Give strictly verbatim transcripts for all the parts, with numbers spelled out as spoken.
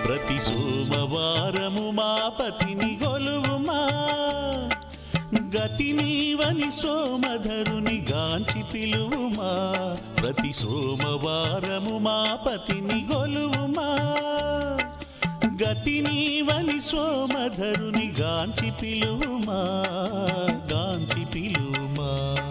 ప్రతి సోమవారము మా పతిని గొలువుమా గతి నీవని సోమధరుని గాంచి పిలువుమా ప్రతి సోమవారము మా పతిని గొలువుమా గతి నీవని సోమధరుని గాంచి పిలువుమా గాంచి పిలువుమా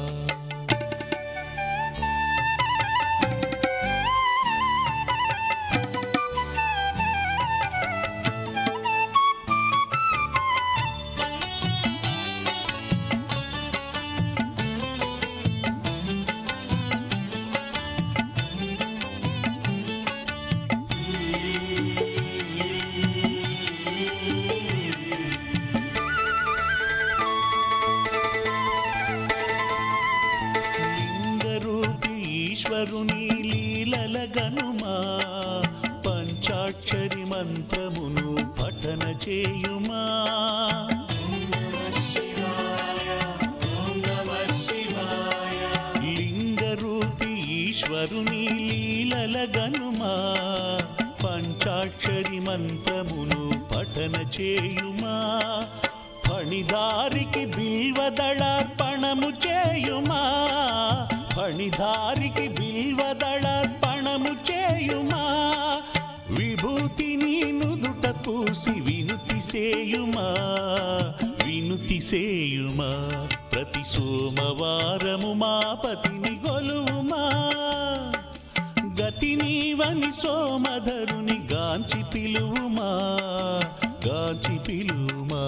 ఈశ్వరుని లీలల గనుమా పంచాక్షరి మంత్రమును పఠన చేయుమా లింగరూపి ఈశ్వరుని లీలల గనుమా పంచాక్షరి మంత్రమును పఠన చేయుమా ఫణిదారికి బిల్వదళార్పణము చేయుమా ఫణిదారికి బిల్వదళార్పణము చేయుమా విభూతిని నుదుట పూసి వినుతి సేయుమా వినుతి సేయుమా ప్రతి సోమవారము మా పతిని గొలువుమా గతి నీవని సోమధరుని గాంచి పిలువుమా గాంచి పిలువుమా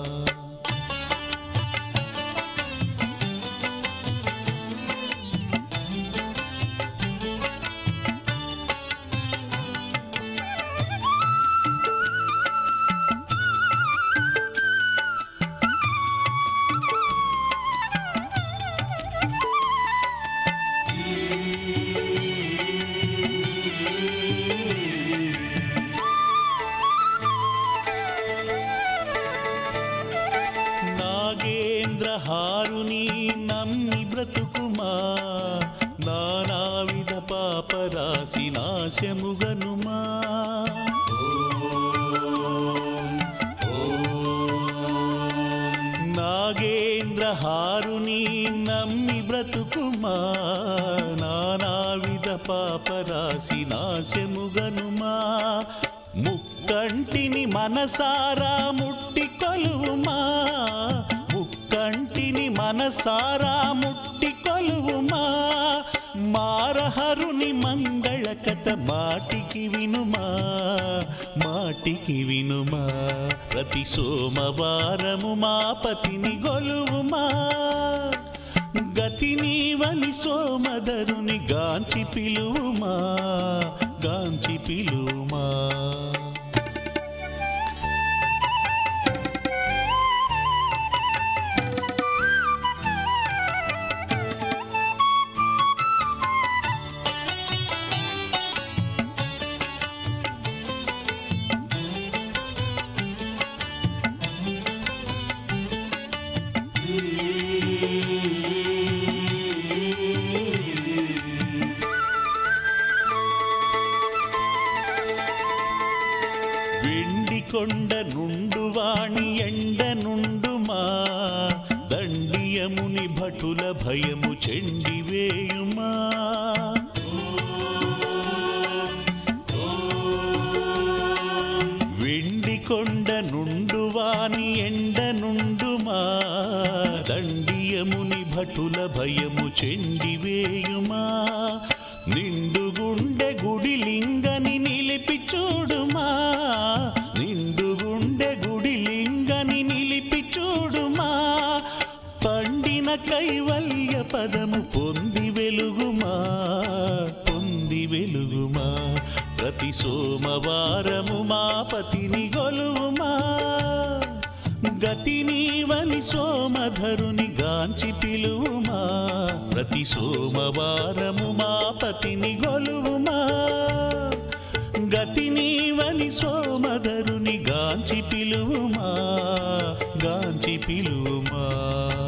నాగేంద్రహారుని నమ్మి బ్రతుకుమా నానావిధ పాపరాశి నాశముగనుమా నాగేంద్రహారుని నమ్మి బ్రతుకుమా నానావిధ పాపరాశి నాశముగనుమా ముక్కంటిని మనసారా ముట్టి కొలువుమా ముక్కంటిని మనసారా ముట్టి కొలువుమా మారహరుని మంగళ కథ మాటికి వినుమా మాటికి వినుమా ప్రతి సోమవారము మా పతిని గొలువుమా గతి నీవని సోమధరుని గాంచి పిలువుమా గాంచి పిలువుమా వెండి కొండ నుండు వాణి ఎండ నుండుమా దండియముని భటుల భయము చెండివేయుమా వెండి కొండ నుండు వాణి ఎండ నుండుమా దండియముని భటుల భయము చెండివేయుమా నిండు గుండె గుడి లింగని నిలిపి చూడుమా నిండు గుండె గుడి లింగని నిలిపి చూడుమా పండిన కైవల్య పదము పొంది వెలుగుమా పొంది వెలుగుమా ప్రతి సోమవారము మా పతిని గొలువుమా గతి నీవని సోమధరుని గాంచి పిలువుమా ప్రతి సోమవారము మా పతిని గొలువుమా గతి నీవని సోమధరుని గాంచి పిలువుమా గాంచి పిలువుమా